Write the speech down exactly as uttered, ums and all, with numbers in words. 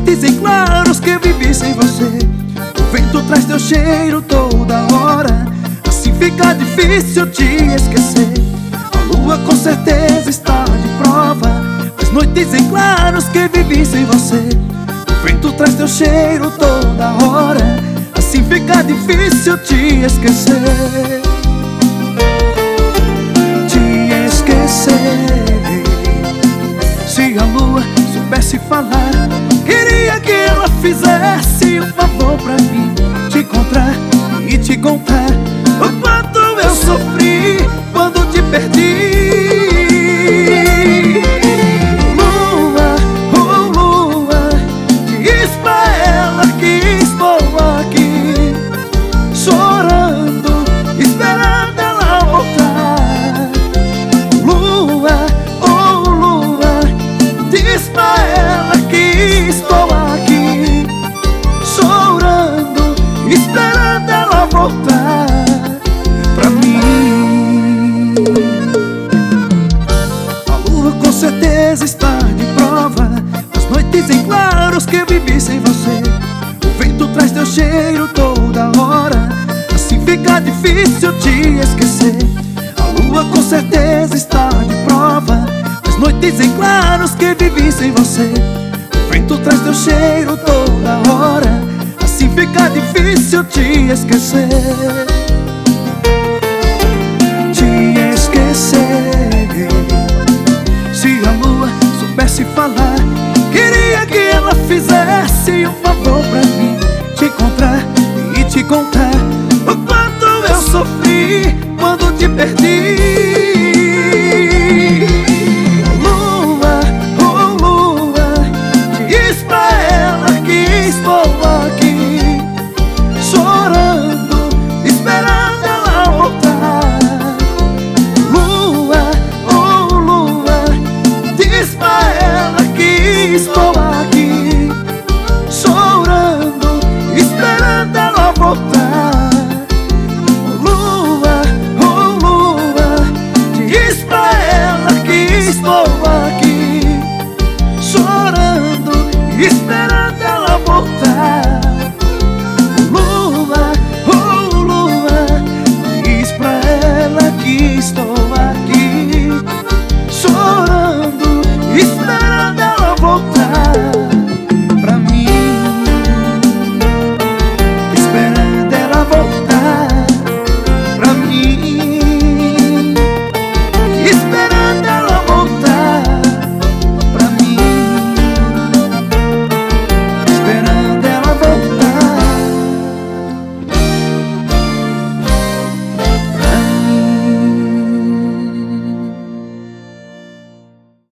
noites em claros que vivi sem você. O vento traz teu cheiro toda hora, assim fica difícil te esquecer. A lua com certeza está de prova das noites em claros que vivi sem você. O vento traz teu cheiro toda hora, assim fica difícil te esquecer. Te esquecer. Se a lua soubesse falar, queria que ela fizesse um favor pra mim, te encontrar e te contar o quanto eu sofri quando te perdi. Lua, oh lua, diz pra ela que estou aqui, chorando, esperando ela voltar. Lua, oh lua, diz pra ela que estou aqui, chorando, esperando ela voltar pra mim. A lua com certeza está de prova das noites em claros que vivi sem você. O vento traz teu cheiro toda hora, assim fica difícil te esquecer. A lua com certeza está de prova das noites em claros que vivi sem você. O vento traz teu cheiro toda hora, assim fica difícil te esquecer. Te esquecer. Se a lua soubesse falar, queria que ela fizesse um favor pra mim, te encontrar e te contar o quanto eu sofri quando te perdi. Lua, oh lua, diz pra ela que estou aqui, chorando, esperando ela voltar. Lua, oh lua, diz pra ela que estou aqui, chorando, esperando ela voltar. Lua, oh lua, diz pra ela que estou aqui, chorando, esperando